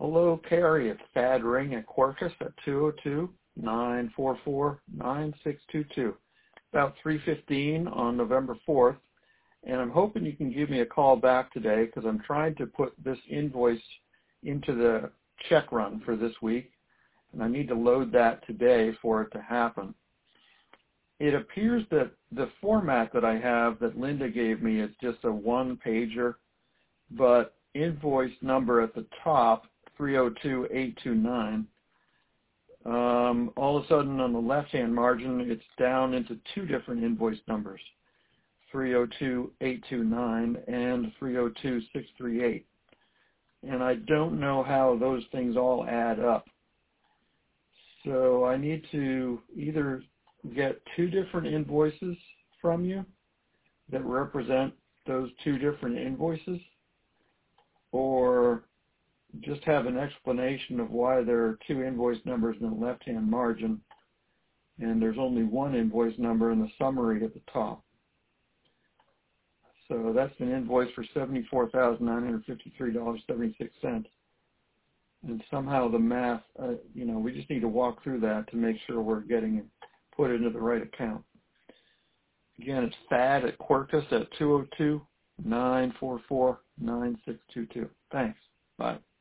Hello, Carrie. It's Thad Ring at Quarkus at 202-944-9622. About 3:15 on November 4th. And I'm hoping you can give me a call back today because I'm trying to put this invoice into the check run for this week. And I need to load that today for it to happen. It appears that the format that I have that Linda gave me is just a one-pager, but invoice number at the top, 302829. All of a sudden on the left-hand margin, it's down into two different invoice numbers, 302829 and 302638. And I don't know how those things all add up. So I need to either get two different invoices from you that represent those two different invoices, or just have an explanation of why there are two invoice numbers in the left-hand margin and there's only one invoice number in the summary at the top. So that's an invoice for $74,953.76. And somehow the math, we just need to walk through that to make sure we're getting it put into the right account. Again, it's Thad at Quarkus at 202-944-9622. Thanks. Bye.